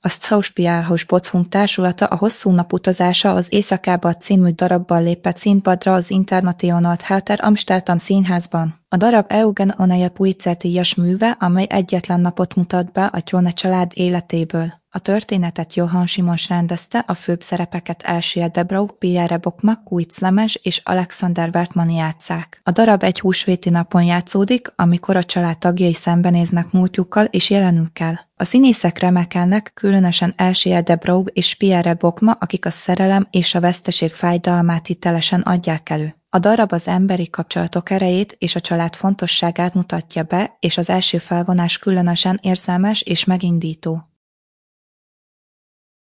A Schauspielhaus Bochum társulata a Hosszú nap utazása az Éjszakába című darabbal lépett színpadra az International Theater Amsterdam színházban. A darab Eugen Onegin Pulitzer-díjas műve, amely egyetlen napot mutat be a Throne család életéből. A történetet Johann Simons rendezte, a főbb szerepeket Elsie Debrow, Pierre Bokma, Kuitz Lemes és Alexander Wertmann játsszák. A darab egy húsvéti napon játszódik, amikor a család tagjai szembenéznek múltjukkal és jelenükkel. A színészek remekelnek, különösen Elsie Debrow és Pierre Bokma, akik a szerelem és a veszteség fájdalmát hitelesen adják elő. A darab az emberi kapcsolatok erejét és a család fontosságát mutatja be, és az első felvonás különösen érzelmes és megindító.